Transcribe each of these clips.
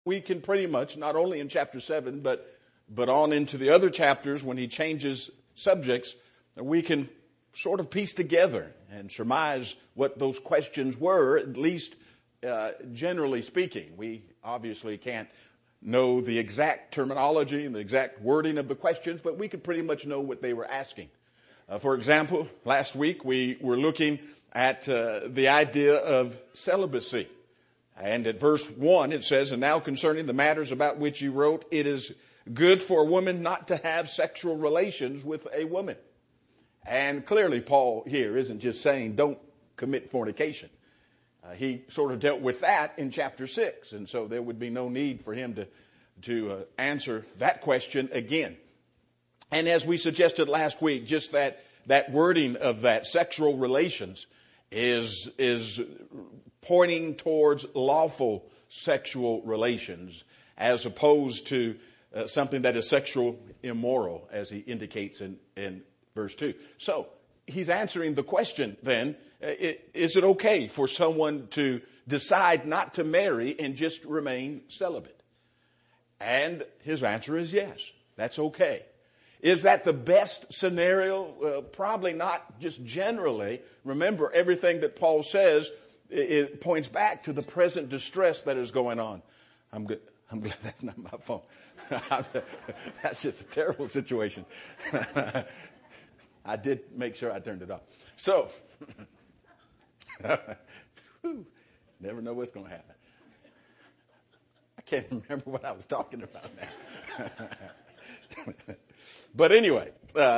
We can pretty much, not only in chapter 7, but on into the other chapters when he changes subjects, we can sort of piece together and surmise what those questions were, at least generally speaking. We obviously can't know the exact terminology and the exact wording of the questions, but we could pretty much know what they were asking. For example, last week we were looking at the idea of celibacy. And at verse 1 it says, "And now concerning the matters about which you wrote, it is good for a woman not to have sexual relations with a woman." And clearly Paul here isn't just saying don't commit fornication. He sort of dealt with that in chapter 6, and so there would be no need for him to answer that question again. And as we suggested last week, just that wording of that sexual relations is pointing towards lawful sexual relations as opposed to something that is sexual immoral, as he indicates in verse 2. So he's answering the question then, is it okay for someone to decide not to marry and just remain celibate? And his answer is yes, that's okay. Is that the best scenario? Probably not just generally. Remember, everything that Paul says, it points back to the present distress that is going on. I'm glad that's not my phone. That's just a terrible situation. I did make sure I turned it off. So, never know what's going to happen. I can't remember what I was talking about now. But anyway,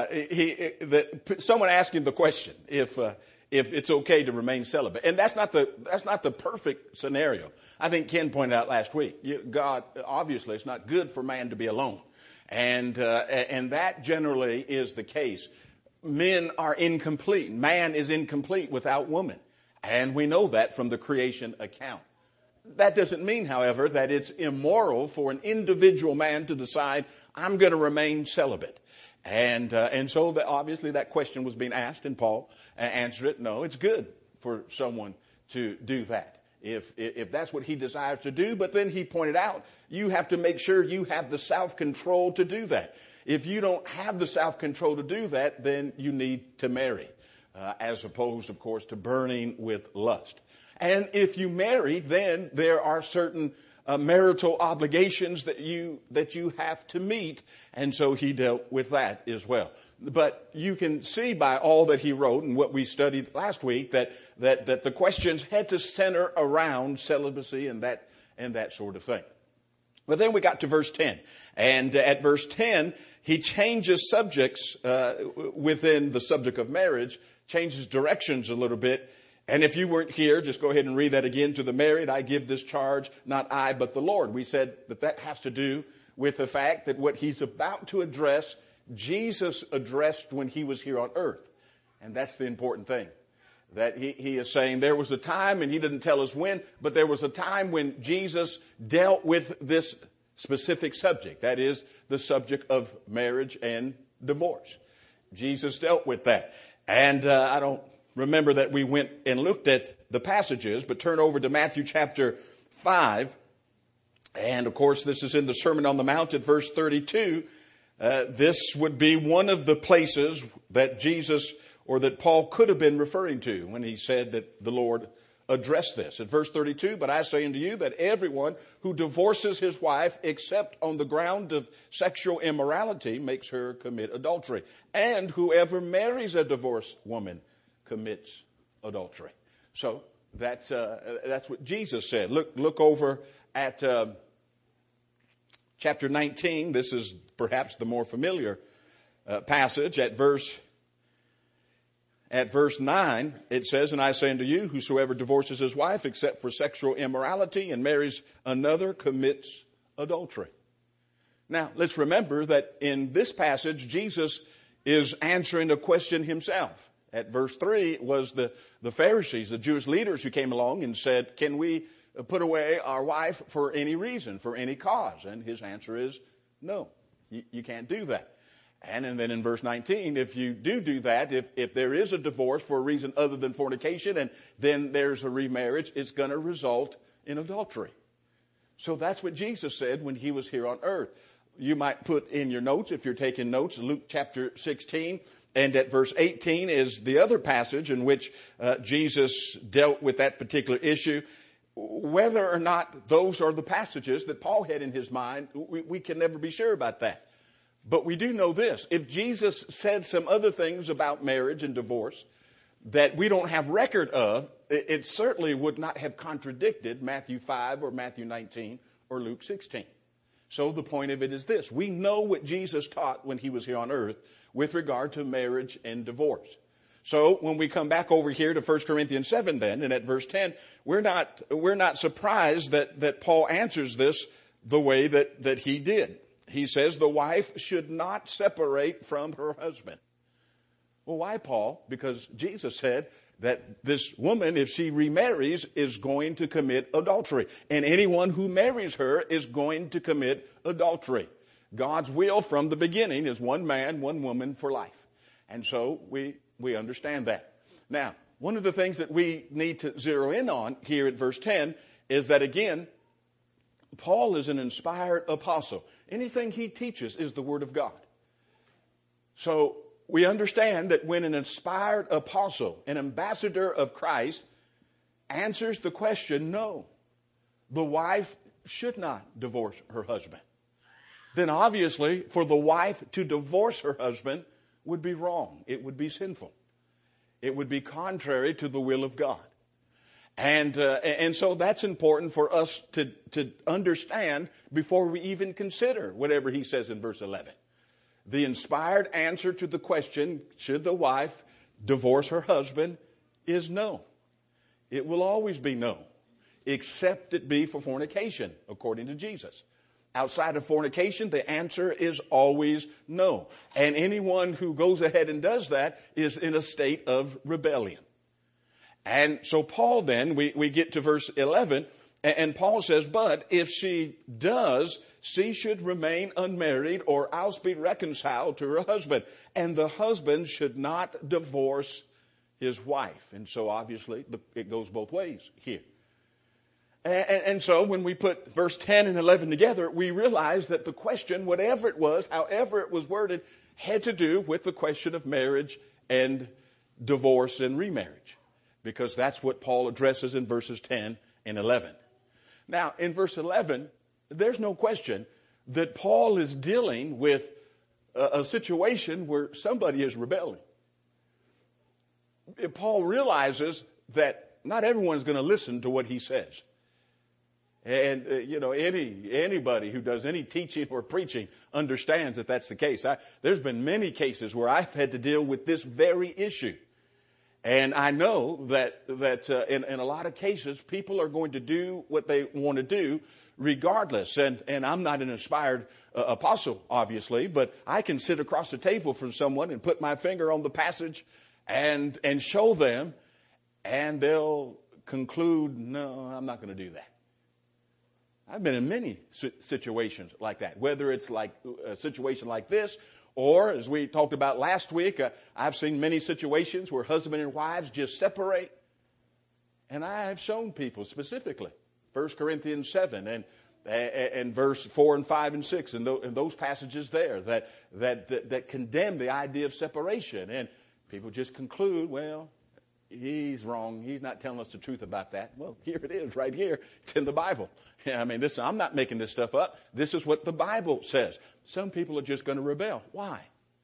someone asking the question if it's okay to remain celibate, and that's not the perfect scenario. I think Ken pointed out last week. God, obviously, it's not good for man to be alone, and that generally is the case. Men are incomplete. Man is incomplete without woman, and we know that from the creation account. That doesn't mean, however, that it's immoral for an individual man to decide, I'm going to remain celibate. And so obviously that question was being asked, and Paul answered it. No, it's good for someone to do that if that's what he desires to do. But then he pointed out, you have to make sure you have the self-control to do that. If you don't have the self-control to do that, then you need to marry, as opposed, of course, to burning with lust. And if you marry, then there are certain marital obligations that you have to meet, and so he dealt with that as well. But you can see by all that he wrote and what we studied last week that the questions had to center around celibacy and that sort of thing. But then we got to verse 10, and at verse 10 he changes subjects within the subject of marriage, changes directions a little bit. And if you weren't here, just go ahead and read that again. To the married, I give this charge, not I, but the Lord. We said that has to do with the fact that what he's about to address, Jesus addressed when he was here on earth. And that's the important thing. That he is saying there was a time, and he didn't tell us when, but there was a time when Jesus dealt with this specific subject. That is the subject of marriage and divorce. Jesus dealt with that. And I don't remember that we went and looked at the passages, but turn over to Matthew chapter 5. And of course, this is in the Sermon on the Mount at verse 32. This would be one of the places that Jesus or that Paul could have been referring to when he said that the Lord addressed this. At verse 32, but I say unto you that everyone who divorces his wife except on the ground of sexual immorality makes her commit adultery. And whoever marries a divorced woman commits adultery. So that's what Jesus said. Look over at chapter 19. This is perhaps the more familiar passage. At verse 9, it says, and I say unto you, whosoever divorces his wife except for sexual immorality and marries another commits adultery. Now, let's remember that in this passage, Jesus is answering a question himself. At verse 3, it was the Pharisees, the Jewish leaders who came along and said, can we put away our wife for any reason, for any cause? And his answer is, no, you can't do that. And then in verse 19, if you do that, if there is a divorce for a reason other than fornication, and then there's a remarriage, it's going to result in adultery. So that's what Jesus said when he was here on earth. You might put in your notes, if you're taking notes, Luke chapter 16, and at verse 18 is the other passage in which Jesus dealt with that particular issue. Whether or not those are the passages that Paul had in his mind, we can never be sure about that. But we do know this. If Jesus said some other things about marriage and divorce that we don't have record of, it certainly would not have contradicted Matthew 5 or Matthew 19 or Luke 16. So the point of it is this. We know what Jesus taught when he was here on earth with regard to marriage and divorce. So when we come back over here to 1 Corinthians 7 then, and at verse 10, we're not surprised that Paul answers this the way that he did. He says the wife should not separate from her husband. Well, why, Paul? Because Jesus said that this woman, if she remarries, is going to commit adultery. And anyone who marries her is going to commit adultery. God's will from the beginning is one man, one woman for life. And so we understand that. Now, one of the things that we need to zero in on here at verse 10 is that, again, Paul is an inspired apostle. Anything he teaches is the Word of God. So we understand that when an inspired apostle, an ambassador of Christ, answers the question, no, the wife should not divorce her husband, then obviously for the wife to divorce her husband would be wrong. It would be sinful. It would be contrary to the will of God. And so that's important for us to understand before we even consider whatever he says in verse 11. The inspired answer to the question, should the wife divorce her husband, is no. It will always be no, except it be for fornication, according to Jesus. Outside of fornication, the answer is always no. And anyone who goes ahead and does that is in a state of rebellion. And so Paul then, we get to verse 11, and Paul says, but if she does, she should remain unmarried or else be reconciled to her husband. And the husband should not divorce his wife. And so obviously it goes both ways here. And so when we put verse 10 and 11 together, we realize that the question, whatever it was, however it was worded, had to do with the question of marriage and divorce and remarriage. Because that's what Paul addresses in verses 10 and 11. Now, in verse 11, there's no question that Paul is dealing with a situation where somebody is rebelling. Paul realizes that not everyone's going to listen to what he says. And, anybody who does any teaching or preaching understands that that's the case. There's been many cases where I've had to deal with this very issue. And I know that in a lot of cases, people are going to do what they want to do regardless. And I'm not an inspired apostle, obviously, but I can sit across the table from someone and put my finger on the passage and show them, and they'll conclude, no, I'm not going to do that. I've been in many situations like that, whether it's like a situation like this, or as we talked about last week, I've seen many situations where husband and wives just separate. And I have shown people specifically, 1 Corinthians 7 and verse 4 and 5 and 6, and those passages there that condemn the idea of separation. And people just conclude, well, he's wrong. He's not telling us the truth about that. Well, here it is right here. It's in the Bible. I mean, I'm not making this stuff up. This is what the Bible says. Some people are just going to rebel. Why?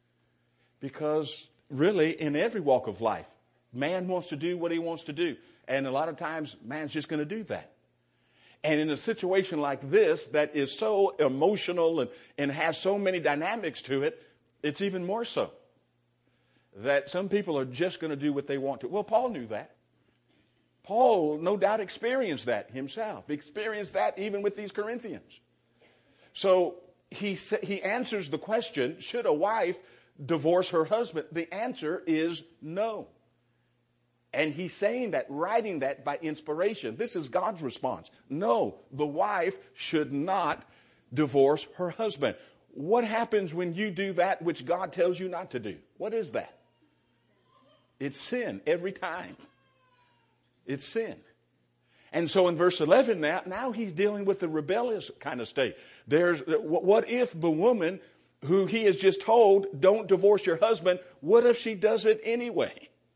Because really, in every walk of life, man wants to do what he wants to do. And a lot of times, man's just going to do that. And in a situation like this that is so emotional and has so many dynamics to it, it's even more so. That some people are just going to do what they want to. Well, Paul knew that. Paul, no doubt, experienced that himself. He experienced that even with these Corinthians. So he answers the question, should a wife divorce her husband? The answer is no. And he's saying that, writing that by inspiration. This is God's response. No, the wife should not divorce her husband. What happens when you do that which God tells you not to do? What is that? It's sin every time. It's sin. And so in verse 11 now he's dealing with the rebellious kind of state. What if the woman who he has just told, don't divorce your husband, what if she does it anyway?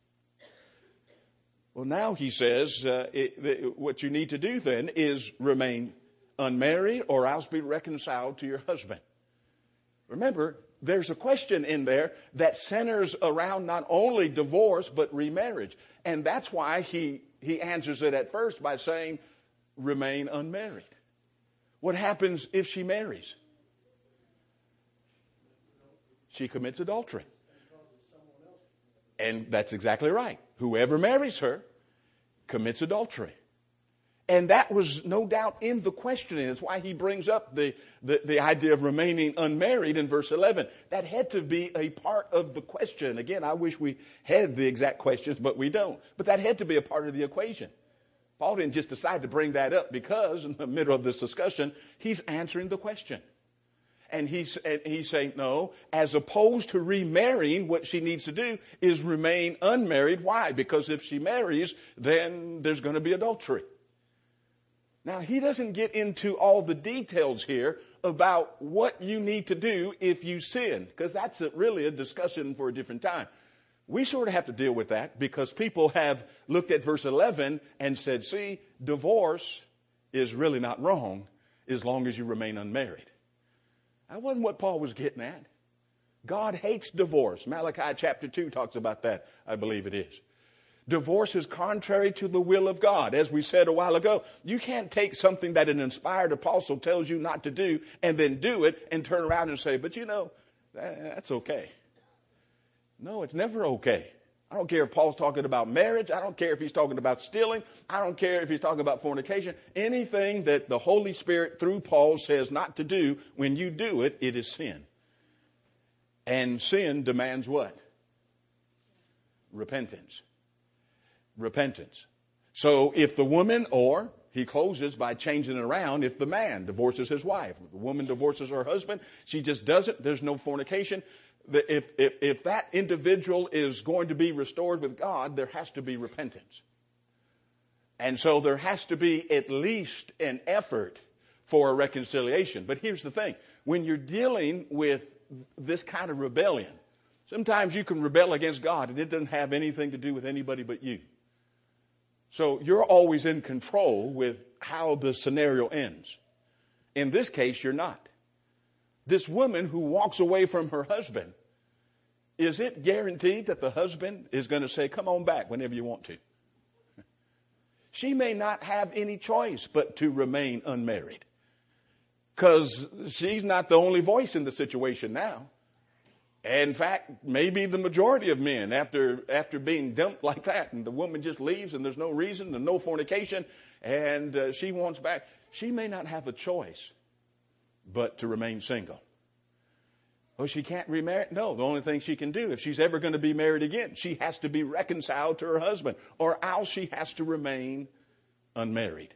Well, now he says, what you need to do then is remain unmarried or else be reconciled to your husband. Remember, there's a question in there that centers around not only divorce but remarriage. And that's why he answers it at first by saying, remain unmarried. What happens if she marries? She commits adultery. And that's exactly right. Whoever marries her commits adultery. And that was no doubt in the questioning. That's why he brings up the idea of remaining unmarried in verse 11. That had to be a part of the question. Again, I wish we had the exact questions, but we don't. But that had to be a part of the equation. Paul didn't just decide to bring that up because in the middle of this discussion, he's answering the question. And he's saying, no, as opposed to remarrying, what she needs to do is remain unmarried. Why? Because if she marries, then there's going to be adultery. Now, he doesn't get into all the details here about what you need to do if you sin, because that's really a discussion for a different time. We sort of have to deal with that because people have looked at verse 11 and said, see, divorce is really not wrong as long as you remain unmarried. That wasn't what Paul was getting at. God hates divorce. Malachi chapter 2 talks about that, I believe it is. Divorce is contrary to the will of God. As we said a while ago, you can't take something that an inspired apostle tells you not to do and then do it and turn around and say, but you know, that's okay. No, it's never okay. I don't care if Paul's talking about marriage. I don't care if he's talking about stealing. I don't care if he's talking about fornication. Anything that the Holy Spirit through Paul says not to do, when you do it, it is sin. And sin demands what? Repentance. Repentance. So if the woman, or he closes by changing it around, if the man divorces his wife, if the woman divorces her husband, she just does it, there's no fornication. If that individual is going to be restored with God, there has to be repentance. And so there has to be at least an effort for a reconciliation. But here's the thing. When you're dealing with this kind of rebellion, sometimes you can rebel against God and it doesn't have anything to do with anybody but you. So you're always in control with how the scenario ends. In this case, you're not. This woman who walks away from her husband, is it guaranteed that the husband is going to say, come on back whenever you want to? She may not have any choice but to remain unmarried. Because she's not the only voice in the situation now. In fact, maybe the majority of men, after being dumped like that, and the woman just leaves and there's no reason and no fornication, and she wants back, she may not have a choice but to remain single. Oh, she can't remarry? No, the only thing she can do, if she's ever going to be married again, she has to be reconciled to her husband, or else she has to remain unmarried.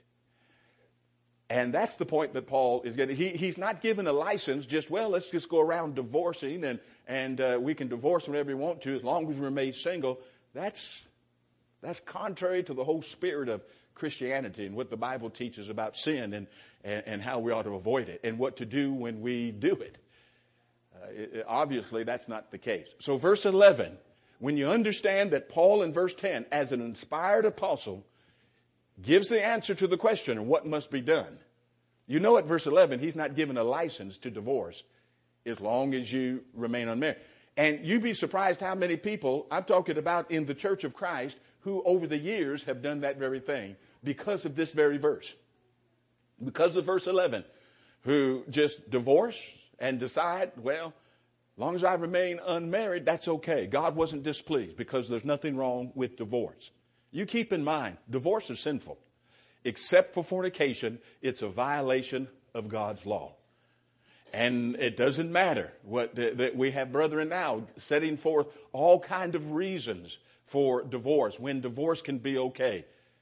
And that's the point that Paul is getting. He's not given a license just, well, let's just go around divorcing and we can divorce whenever we want to as long as we remain single. That's contrary to the whole spirit of Christianity and what the Bible teaches about sin and how we ought to avoid it and what to do when we do it. Obviously, that's not the case. So verse 11, when you understand that Paul in verse 10, as an inspired apostle, gives the answer to the question of what must be done. You know at verse 11, he's not given a license to divorce as long as you remain unmarried. And you'd be surprised how many people I'm talking about in the Church of Christ who over the years have done that very thing because of this very verse. Because of verse 11, who just divorce and decide, well, as long as I remain unmarried, that's okay. God wasn't displeased because there's nothing wrong with divorce. You keep in mind, divorce is sinful. Except for fornication, it's a violation of God's law. And it doesn't matter that we have brethren now setting forth all kind of reasons for divorce, when divorce can be okay.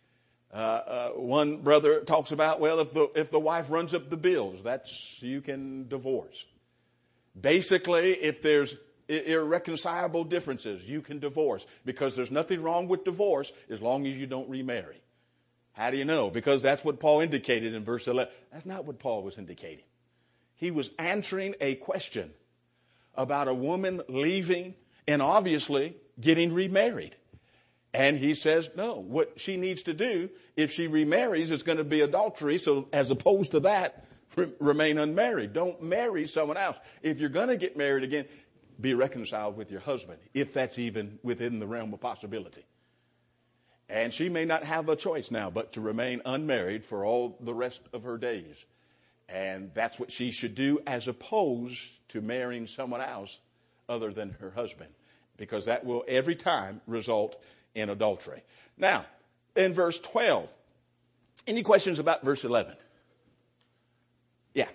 One brother talks about, well, if the wife runs up the bills, you can divorce. Basically, if there's irreconcilable differences, you can divorce, because there's nothing wrong with divorce as long as you don't remarry. How do you know? Because that's what Paul indicated in verse 11. That's not what Paul was indicating. He was answering a question about a woman leaving and obviously getting remarried. And he says, no, what she needs to do if she remarries is going to be adultery. So as opposed to that, remain unmarried. Don't marry someone else. If you're going to get married again, be reconciled with your husband, if that's even within the realm of possibility. And she may not have a choice now but to remain unmarried for all the rest of her days. And that's what she should do, as opposed to marrying someone else other than her husband, because that will every time result in adultery. Now, in verse 12, any questions about verse 11? Yeah.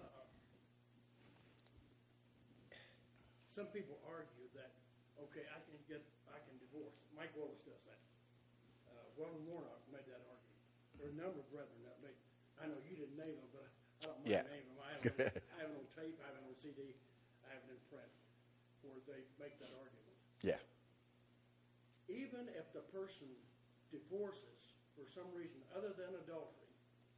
Some people argue that, okay, I can divorce. Mike Willis does that. Weldon Warnock made that argument. There are a number of brethren that made. I know you didn't name them, but I don't mind naming them. I have it on tape, I have it on CD, I have it in print, where they make that argument. Yeah. Even if the person divorces for some reason other than adultery,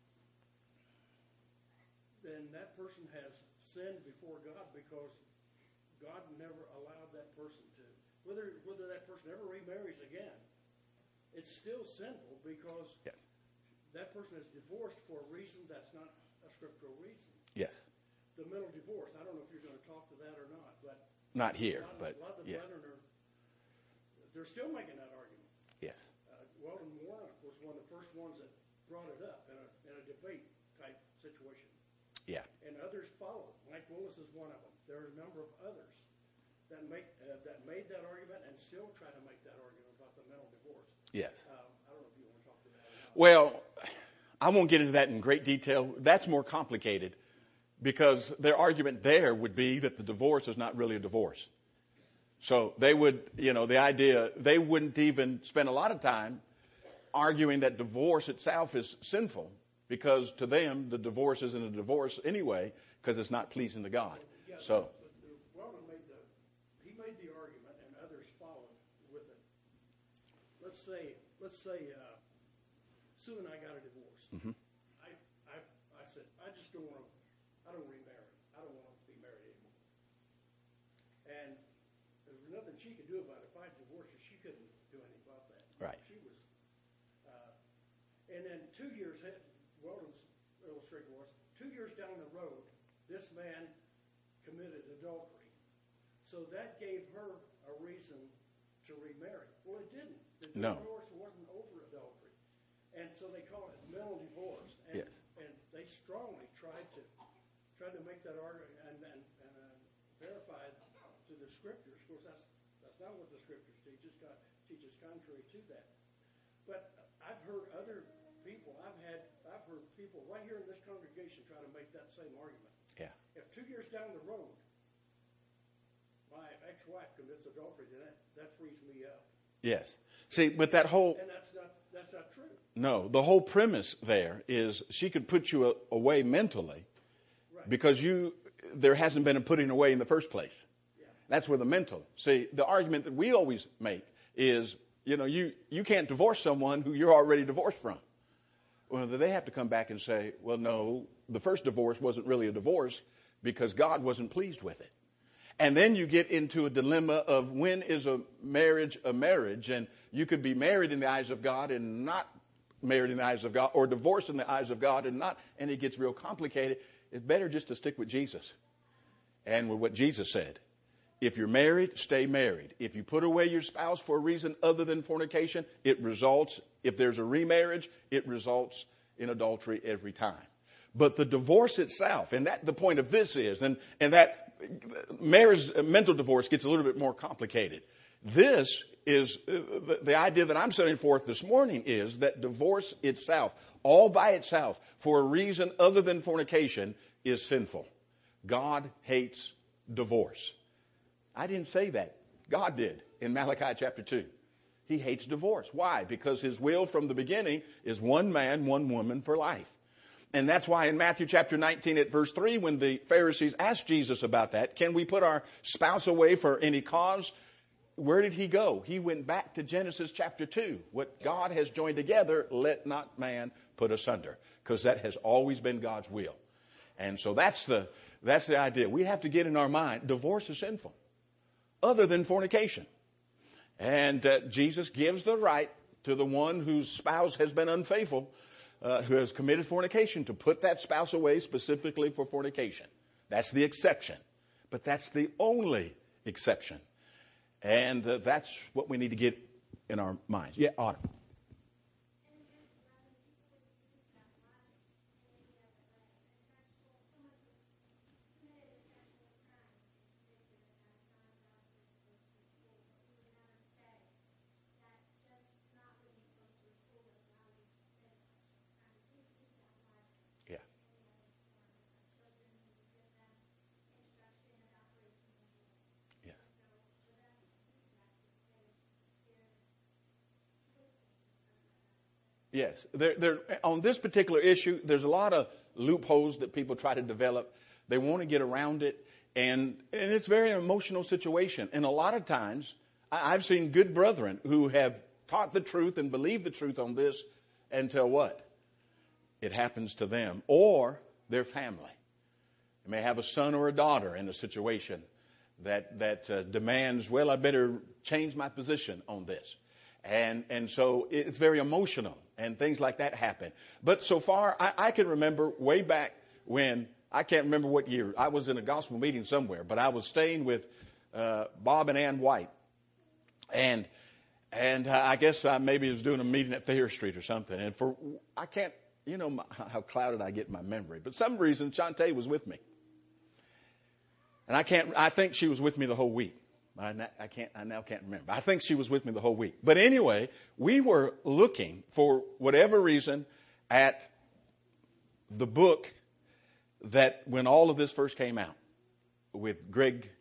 then that person has sinned before God, because God never allowed that person to. Whether that person ever remarries again, it's still sinful, because that person is divorced for a reason that's not a scriptural reason. Yes. The mental divorce. I don't know if you're going to talk to that or not, but not here. a lot of the brethren they're still making that argument. Yes. Weldon Warnock was one of the first ones that brought it up in a debate type situation. Yeah. And others followed. Mike Willis is one of them. There are a number of others that made that argument and still try to make that argument about the mental divorce. Yes. I don't know if you want to talk to that or not. Well, I won't get into that in great detail. That's more complicated, because their argument there would be that the divorce is not really a divorce. So they would, they wouldn't even spend a lot of time arguing that divorce itself is sinful, because to them the divorce isn't a divorce anyway, because it's not pleasing to God. Yeah, so. Weldon made the argument, and others followed with it. Let's say Sue and I got a divorce. Mm-hmm. I said, I don't remarry. I don't want to be married anymore. And there was nothing she could do about it. If I divorced her, she couldn't do anything about that. Right. She was, and then 2 years, Weldon's illustration was, 2 years down the road, this man committed adultery. So that gave her a reason to remarry. Well, it didn't. The divorce wasn't over adultery. And so they call it mental divorce. And, yes. And they strongly tried to make that argument and verify to the scriptures. Of course, that's not what the scriptures teaches. God teaches contrary to that. But I've heard other people. I've heard people right here in this congregation try to make that same argument. Yeah. If 2 years down the road, my ex-wife commits adultery, then that frees me up. Yes. See, but that whole... And that's not true. No, the whole premise there is she could put you away mentally, right, because there hasn't been a putting away in the first place. Yeah. That's where the mental... See, the argument that we always make is, you can't divorce someone who you're already divorced from. Well, they have to come back and say, well, no, the first divorce wasn't really a divorce because God wasn't pleased with it. And then you get into a dilemma of when is a marriage, and you could be married in the eyes of God and not married in the eyes of God, or divorced in the eyes of God and not, and it gets real complicated. It's better just to stick with Jesus and with what Jesus said. If you're married, stay married. If you put away your spouse for a reason other than fornication, it results, if there's a remarriage, it results in adultery every time. But the divorce itself, and that the point of this is, and that marriage, mental divorce gets a little bit more complicated. This is the idea that I'm setting forth this morning, is that divorce itself, all by itself, for a reason other than fornication, is sinful. God hates divorce. I didn't say that. God did in Malachi chapter 2. He hates divorce. Why? Because his will from the beginning is one man, one woman for life. And that's why in Matthew chapter 19 at verse 3, when the Pharisees asked Jesus about that, can we put our spouse away for any cause? where did he go? He went back to Genesis chapter 2. What God has joined together, let not man put asunder. Because that has always been God's will. And so that's the idea. We have to get in our mind, divorce is sinful. Other than fornication. And Jesus gives the right to the one whose spouse has been unfaithful, who has committed fornication, to put that spouse away specifically for fornication. That's the exception. But that's the only exception. And that's what we need to get in our minds. Yeah, Autumn. Yeah. Yeah. Yes. On this particular issue, there's a lot of loopholes that people try to develop. They want to get around it. And it's a very emotional situation. And a lot of times, I've seen good brethren who have taught the truth and believed the truth on this until what? It happens to them or their family. They may have a son or a daughter in a situation that demands, well, I better change my position on this. And so it's very emotional and things like that happen. But so far, I can remember way back when, I can't remember what year, I was in a gospel meeting somewhere, but I was staying with Bob and Ann White. And I guess I maybe was doing a meeting at Thayer Street or something. And I can't, how clouded I get in my memory. But some reason, Shantae was with me. And I think she was with me the whole week. I now can't remember. I think she was with me the whole week. But anyway, we were looking for whatever reason at the book that when all of this first came out with Greg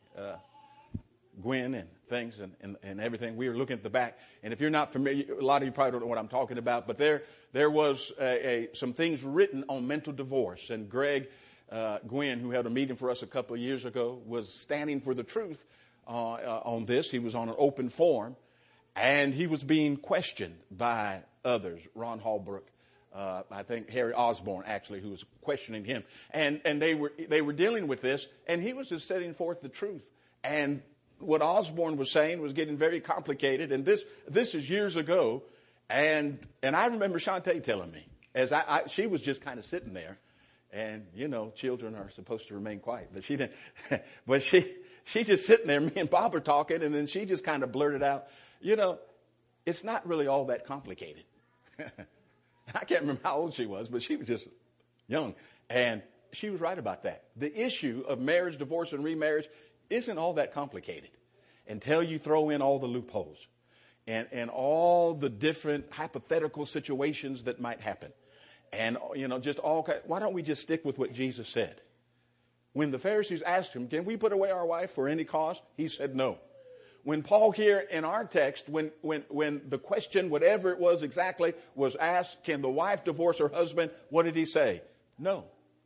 Gwynn and things and everything, we were looking at the back. And if you're not familiar, a lot of you probably don't know what I'm talking about, but there was some things written on mental divorce. And Greg Gwynn, who had a meeting for us a couple of years ago, was standing for the truth on this. He was on an open forum, and he was being questioned by others. Ron Hallbrook, I think Harry Osborne, actually, who was questioning him, and they were dealing with this, and he was just setting forth the truth. And what Osborne was saying was getting very complicated, and this is years ago, and I remember Shantae telling me, as she was just kind of sitting there, and children are supposed to remain quiet, but she didn't. But she's just sitting there. Me and Bob are talking, and then she just kind of blurted out, it's not really all that complicated. I can't remember how old she was, but she was just young. And she was right about that. The issue of marriage, divorce, and remarriage isn't all that complicated until you throw in all the loopholes and all the different hypothetical situations that might happen. And, just why don't we just stick with what Jesus said? When the Pharisees asked him, can we put away our wife for any cause? He said no. When Paul here in our text, when the question, whatever it was exactly, was asked, can the wife divorce her husband? What did he say? No.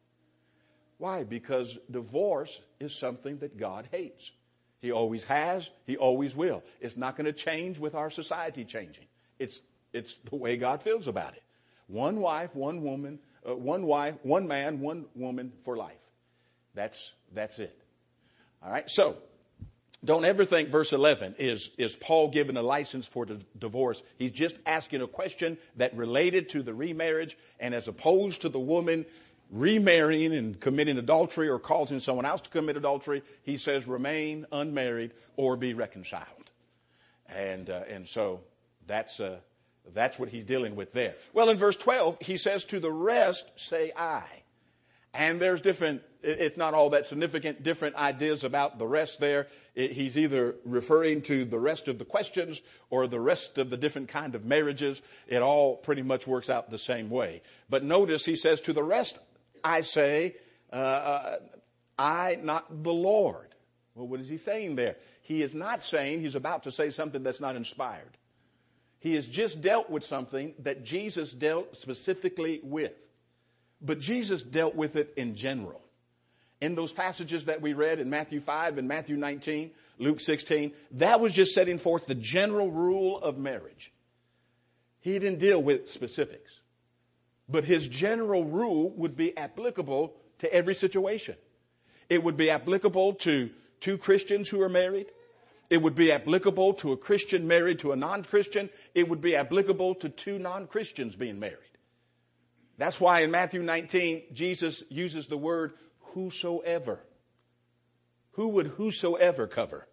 Why? Because divorce is something that God hates. He always has. He always will. It's not going to change with our society changing. It's the way God feels about it. One wife, one woman, one man, one woman for life. That's it. All right. So don't ever think verse 11 is Paul giving a license for the divorce. He's just asking a question that related to the remarriage, and as opposed to the woman remarrying and committing adultery or causing someone else to commit adultery, he says remain unmarried or be reconciled. And so that's what he's dealing with there. Well, in verse 12, he says, to the rest say I. And there's different, it's not all that significant, different ideas about the rest there. He's either referring to the rest of the questions or the rest of the different kind of marriages. It all pretty much works out the same way. But notice he says, to the rest I say, I, not the Lord. Well, what is he saying there? He is not saying he's about to say something that's not inspired. He has just dealt with something that Jesus dealt specifically with. But Jesus dealt with it in general. in those passages that we read in Matthew 5 and Matthew 19, Luke 16, that was just setting forth the general rule of marriage. He didn't deal with specifics. But his general rule would be applicable to every situation. It would be applicable to two Christians who are married. It would be applicable to a Christian married to a non-Christian. It would be applicable to two non-Christians being married. That's why in Matthew 19, Jesus uses the word whosoever. Who would whosoever cover?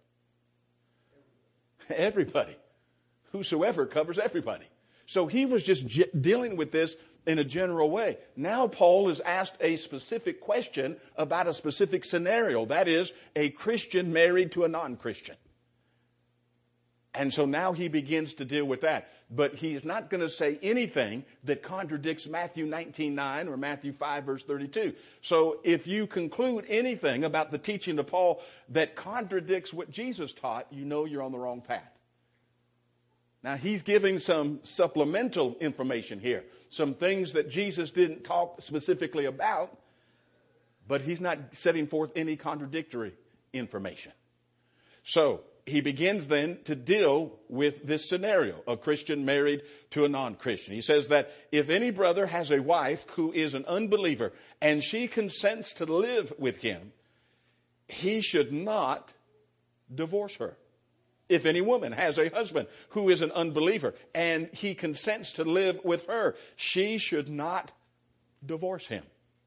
Everybody. Whosoever covers everybody. So he was just dealing with this in a general way. Now Paul is asked a specific question about a specific scenario. That is, a Christian married to a non-Christian. And so now he begins to deal with that. But he's not going to say anything that contradicts Matthew 19:9 or Matthew 5 verse 32. So if you conclude anything about the teaching of Paul that contradicts what Jesus taught, you know you're on the wrong path. Now he's giving some supplemental information here. Some things that Jesus didn't talk specifically about, but he's not setting forth any contradictory information. So he begins then to deal with this scenario, a Christian married to a non-Christian. He says that if any brother has a wife who is an unbeliever and she consents to live with him, he should not divorce her. If any woman has a husband who is an unbeliever and he consents to live with her, she should not divorce him.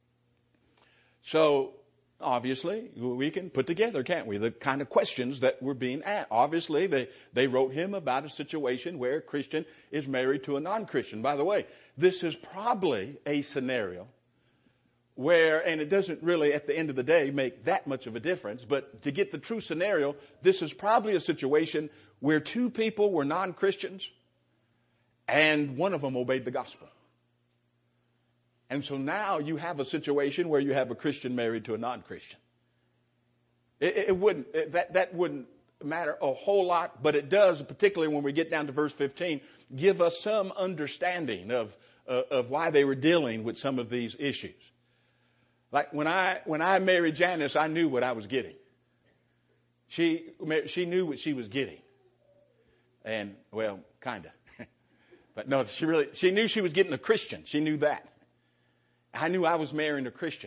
So, obviously, we can put together, can't we, the kind of questions that were being asked. Obviously, they wrote him about a situation where a Christian is married to a non-Christian. By the way, this is probably a scenario where, and it doesn't really, at the end of the day, make that much of a difference, but to get the true scenario, this is probably a situation where two people were non-Christians and one of them obeyed the gospel. And so now you have a situation where you have a Christian married to a non-Christian. That wouldn't matter a whole lot, but it does, particularly when we get down to verse 15, give us some understanding of why they were dealing with some of these issues. Like when I married Janice, I knew what I was getting. She knew what she was getting. And, well, kind of. But no, she knew she was getting a Christian. She knew that. I knew I was marrying a Christian.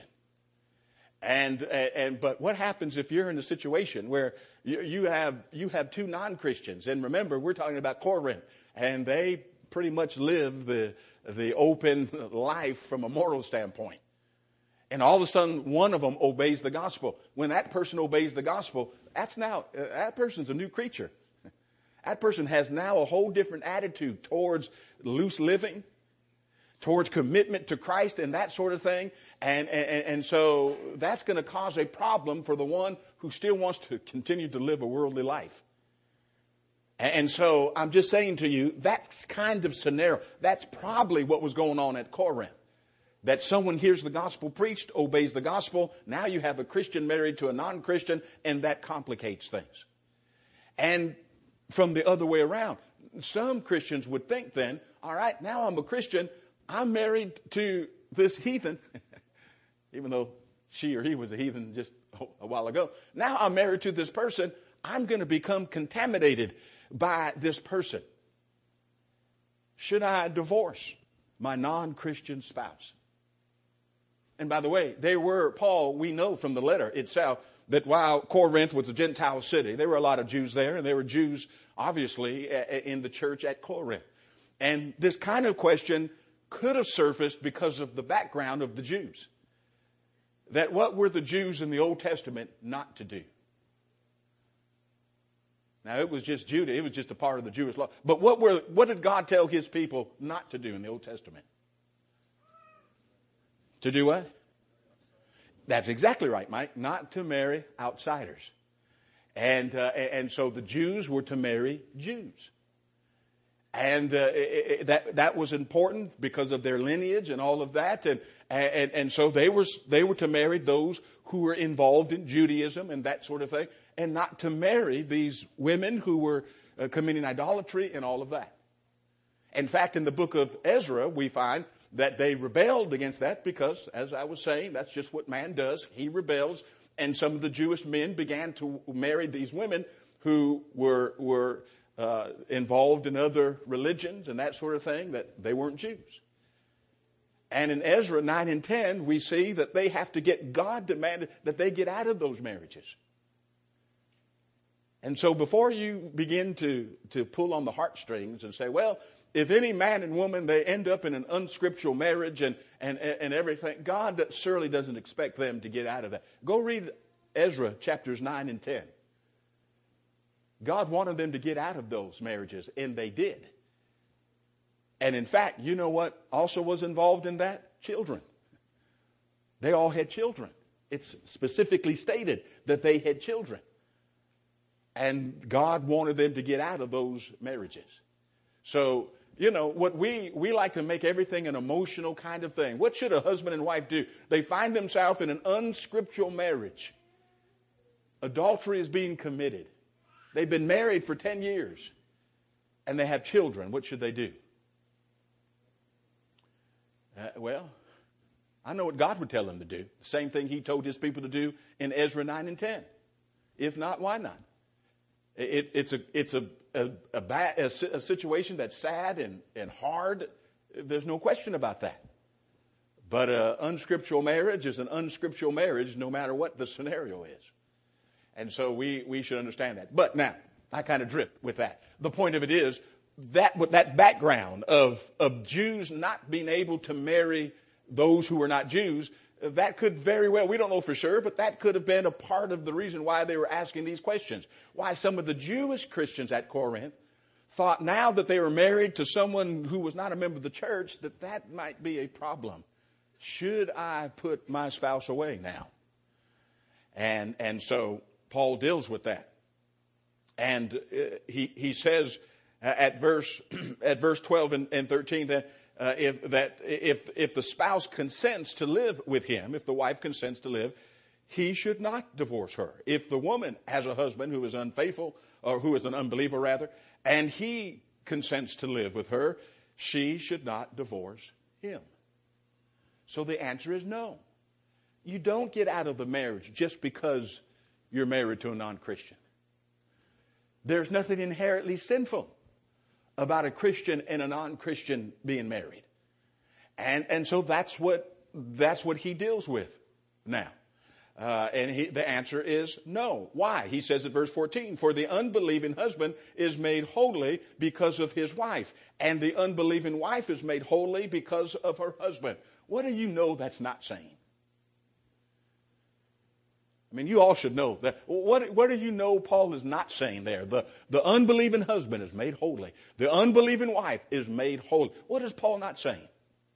But what happens if you're in a situation where you have two non-Christians? And remember, we're talking about Corinth, and they pretty much live the open life from a moral standpoint. And all of a sudden, one of them obeys the gospel. When that person obeys the gospel, that person's a new creature. That person has now a whole different attitude towards loose living, towards commitment to Christ and that sort of thing. And so that's going to cause a problem for the one who still wants to continue to live a worldly life. And so I'm just saying to you, that's kind of scenario. That's probably what was going on at Corinth. That someone hears the gospel preached, obeys the gospel. Now you have a Christian married to a non-Christian, and that complicates things. And from the other way around, some Christians would think then, all right, now I'm a Christian, I'm married to this heathen, even though she or he was a heathen just a while ago. Now I'm married to this person, I'm going to become contaminated by this person. Should I divorce my non-Christian spouse? And by the way, Paul, we know from the letter itself that while Corinth was a Gentile city, there were a lot of Jews there, and there were Jews, obviously, in the church at Corinth. And this kind of question could have surfaced because of the background of the Jews. That what were the Jews in the Old Testament not to do? Now, it was just Judah. It was just a part of the Jewish law. But what did God tell his people not to do in the Old Testament? To do what? That's exactly right, Mike. Not to marry outsiders. And so the Jews were to marry Jews. And that was important because of their lineage and all of that. And so they were to marry those who were involved in Judaism and that sort of thing, and not to marry these women who were committing idolatry and all of that. In fact, in the book of Ezra, we find that they rebelled against that because, as I was saying, that's just what man does. He rebels. And some of the Jewish men began to marry these women who were involved in other religions and that sort of thing, that they weren't Jews. And in Ezra 9 and 10, we see that they have to get, God demanded that they get out of those marriages. And so before you begin to pull on the heartstrings and say, well, if any man and woman, they end up in an unscriptural marriage and everything, God surely doesn't expect them to get out of that. Go read Ezra chapters 9 and 10. God wanted them to get out of those marriages, and they did. And in fact, you know what also was involved in that? Children. They all had children. It's specifically stated that they had children. And God wanted them to get out of those marriages. So, you know, what we like to make everything an emotional kind of thing. What should a husband and wife do? They find themselves in an unscriptural marriage. Adultery is being committed. They've been married for 10 years. And they have children. What should they do? Well, I know what God would tell them to do. The same thing He told His people to do in Ezra 9 and 10. If not, why not? It's a situation that's sad and hard. There's no question about that. But an unscriptural marriage is an unscriptural marriage no matter what the scenario is. And so we should understand that. But now, I kind of drift with that. The point of it is that background of Jews not being able to marry those who were not Jews, that could very well, we don't know for sure, but that could have been a part of the reason why they were asking these questions. Why some of the Jewish Christians at Corinth thought now that they were married to someone who was not a member of the church, that might be a problem. Should I put my spouse away now? And so Paul deals with that. And he says at verse 12 and 13 that if the spouse consents to live with him, if the wife consents to live, he should not divorce her. If the woman has a husband who is unfaithful, or who is an unbeliever rather, and he consents to live with her, she should not divorce him. So the answer is no. You don't get out of the marriage just because you're married to a non-Christian. There's nothing inherently sinful about a Christian and a non-Christian being married. And so that's what he deals with now. The answer is no. Why? He says in verse 14, for the unbelieving husband is made holy because of his wife, and the unbelieving wife is made holy because of her husband. What do you know that's not saying? I mean, you all should know that. What do you know Paul is not saying there? The unbelieving husband is made holy. The unbelieving wife is made holy. What is Paul not saying?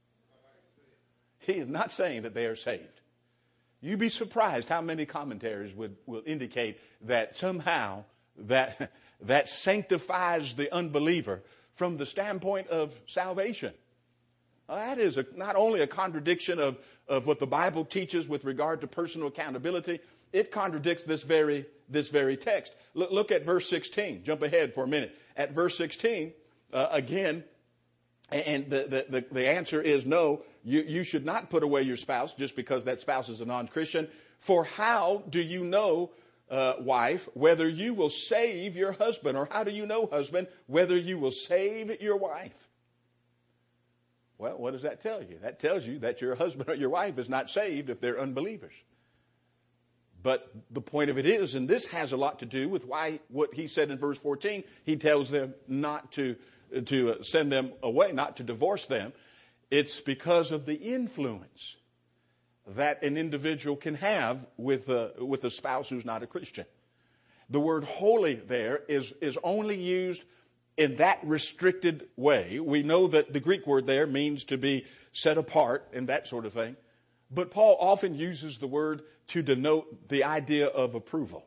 He is not saying that they are saved. You'd be surprised how many commentaries will indicate that somehow that sanctifies the unbeliever from the standpoint of salvation. That is not only a contradiction of what the Bible teaches with regard to personal accountability, it contradicts this very text. Look at verse 16. Jump ahead for a minute. At verse 16, again, and the answer is no, you should not put away your spouse just because that spouse is a non-Christian. For how do you know, wife, whether you will save your husband? Or how do you know, husband, whether you will save your wife? Well, what does that tell you? That tells you that your husband or your wife is not saved if they're unbelievers. But the point of it is, and this has a lot to do with what he said in verse 14, he tells them not to send them away, not to divorce them. It's because of the influence that an individual can have with a spouse who's not a Christian. The word holy there is only used in that restricted way. We know that the Greek word there means to be set apart and that sort of thing. But Paul often uses the word to denote the idea of approval.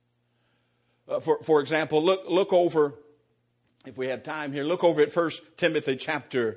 For example, look over, if we have time here, look over at 1 Timothy chapter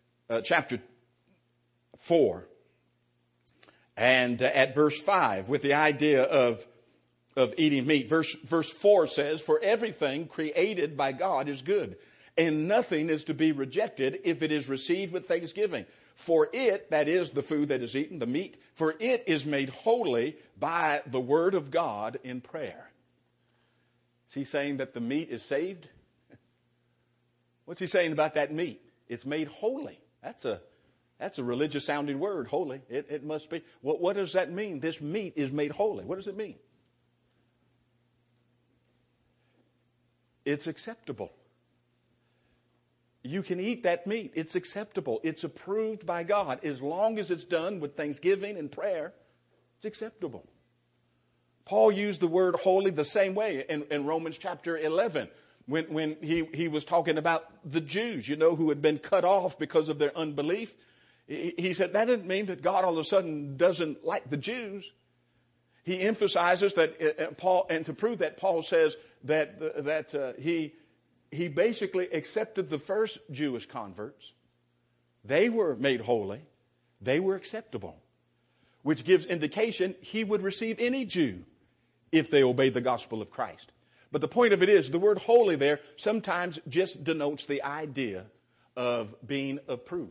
4 and at verse 5 with the idea of eating meat. Verse 4 says, for everything created by God is good, and nothing is to be rejected if it is received with thanksgiving. For it, that is the food that is eaten, the meat, for it is made holy by the word of God in prayer. Is he saying that the meat is saved? What's he saying about that meat? It's made holy. That's a religious sounding word, holy. It must be. What does that mean? This meat is made holy. What does it mean? It's acceptable. You can eat that meat. It's acceptable. It's approved by God. As long as it's done with thanksgiving and prayer, it's acceptable. Paul used the word holy the same way in Romans chapter 11 when he was talking about the Jews, who had been cut off because of their unbelief. He said that didn't mean that God all of a sudden doesn't like the Jews. He emphasizes that Paul, and to prove that, Paul says that he basically accepted the first Jewish converts. They were made holy. They were acceptable, which gives indication he would receive any Jew if they obeyed the gospel of Christ. But the point of it is, the word holy there sometimes just denotes the idea of being approved.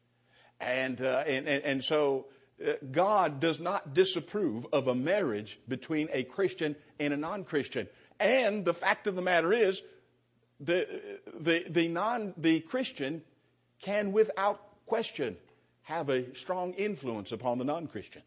And so God does not disapprove of a marriage between a Christian and a non-Christian. And the fact of the matter is, the Christian can without question have a strong influence upon the non-Christian.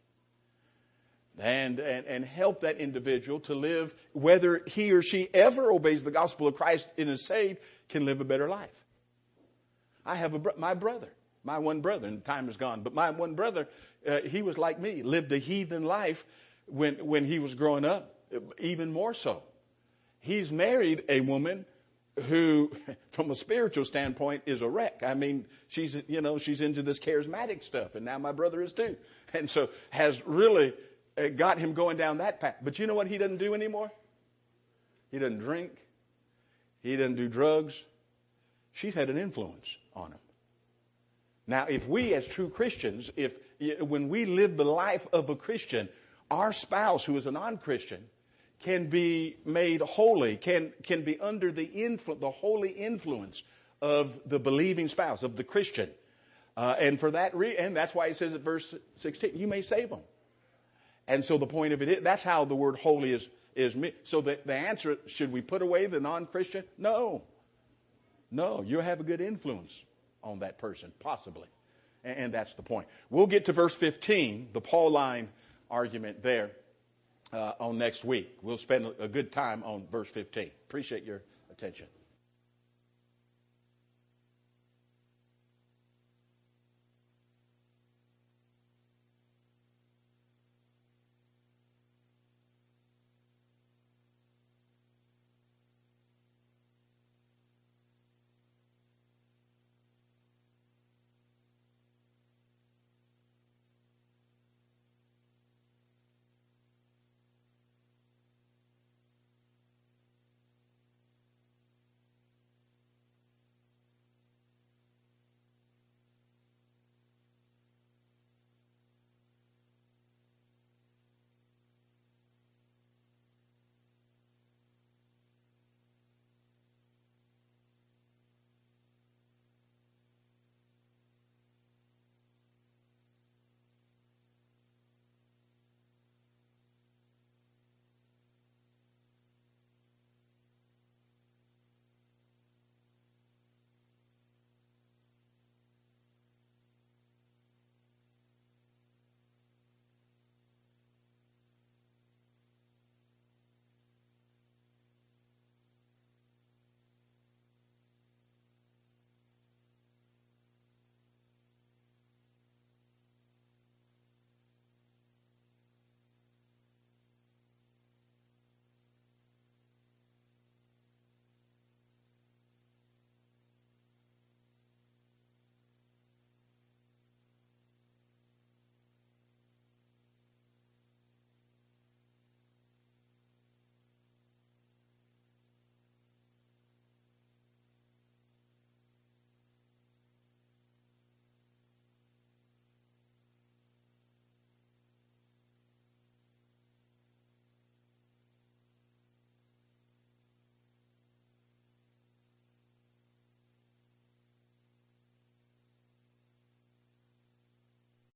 And help that individual to live, whether he or she ever obeys the gospel of Christ and is saved, can live a better life. I have my one brother, and time is gone, but my one brother, he was like me, lived a heathen life when he was growing up, even more so. He's married a woman who, from a spiritual standpoint, is a wreck. I mean, she's into this charismatic stuff, and now my brother is too. And so has really got him going down that path. But you know what he doesn't do anymore? He doesn't drink. He doesn't do drugs. She's had an influence on him. Now, if we as true Christians, when we live the life of a Christian, our spouse who is a non-Christian can be made holy, can be under the holy influence of the believing spouse, of the Christian. And for that and that's why he says at verse 16, you may save them. And so the point of it is, that's how the word holy is. So the answer, should we put away the non-Christian? No. You have a good influence on that person, possibly. And that's the point. We'll get to verse 15, the Pauline argument there, on next week. We'll spend a good time on verse 15. Appreciate your attention.